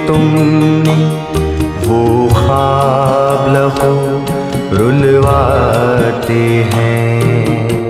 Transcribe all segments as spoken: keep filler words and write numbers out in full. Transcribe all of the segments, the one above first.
तुमने वो ख्वाब लहू रुलवाते हैं।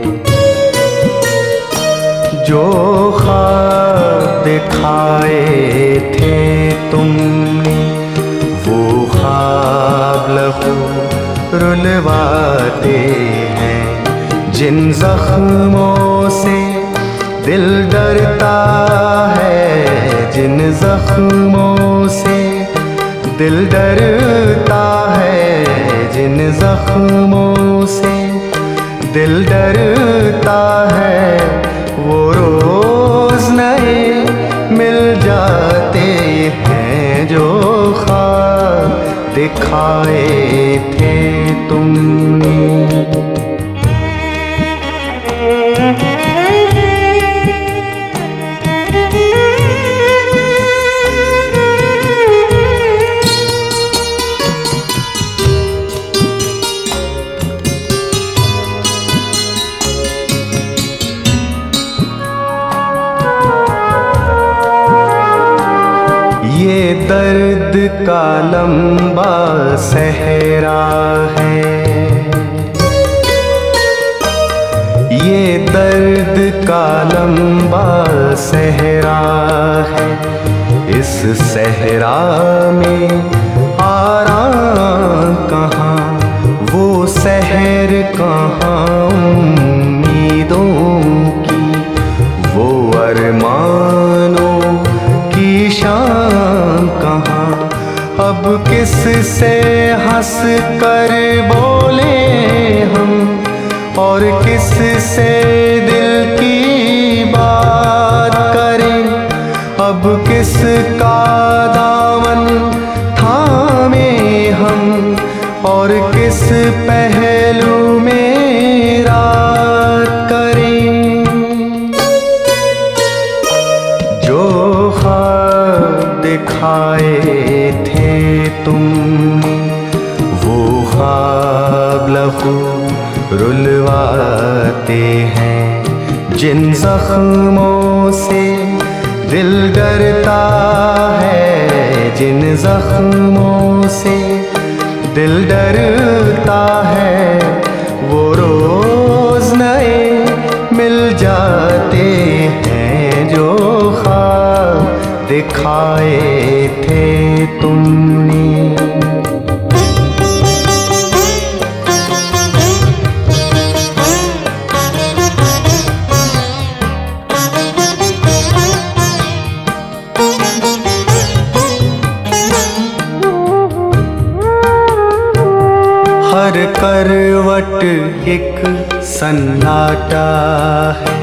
जो ख्वाब दिखाए थे तुमने वो ख्वाब लहू रुलवाते हैं। जिन जख्मों से दिल डरता है, जिन जख्मों से दिल डरता है, जिन जख्मों से दिल डरता है, वो रोज नए मिल जाते हैं। जो ख्वाब दिखाए थे तुमने। ये दर्द का लंबा सहरा है, ये दर्द का लंबा सहरा है। इस सहरा में आराम कहाँ, वो सहर कहाँ उम्मीदों की, वो अरमानों की शाम कहाँ। अब किस से हंस कर बोले हम, और किस से दिल की बात करें। अब किस का दामन थामे हम, और किस पहलू में रात करें। जो ख्वाब दिखाए थे तुमने वो ख्वाब लहू रुलवाते हैं। जिन जख्मों से दिल डरता है, जिन जख्मों से दिल डरता है, वो रोज नए मिल जाते हैं। जो ख्वाब दिखाए थे तुमने। हर करवट एक सन्नाटा है,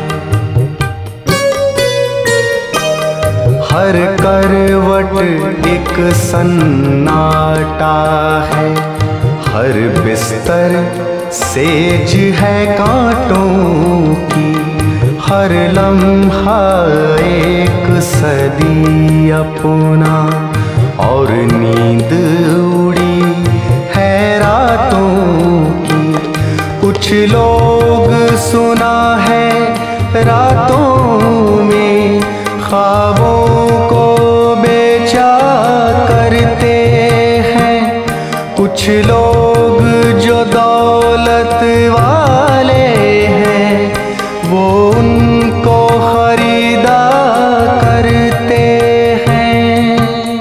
हर करवट एक सन्नाटा है। हर बिस्तर सेज है कांटों की, हर लम्हा एक सदी अपना, और नींद उड़ी है रातों की। कुछ लोग सुना है रातों में ख्वाबों को बेचा करते हैं। कुछ लोग जो दौलत वाले हैं, वो उनको खरीदा करते हैं।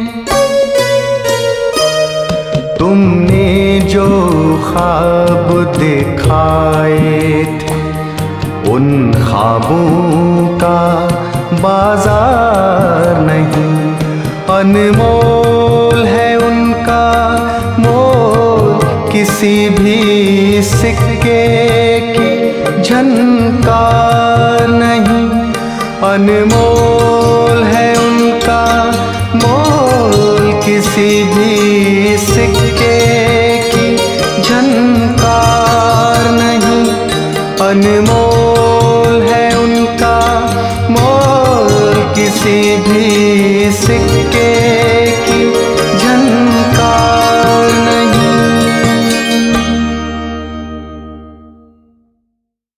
तुमने जो ख्वाब दिखाए थे, उन ख्वाबों का बाजार नहीं। अनमोल है उनका मोल, किसी भी सिक्के की झनकार नहीं। अनमोल है उनका मोल, किसी भी सिक्के की झनकार नहीं। अनमोल है उनका मोल, किसी भी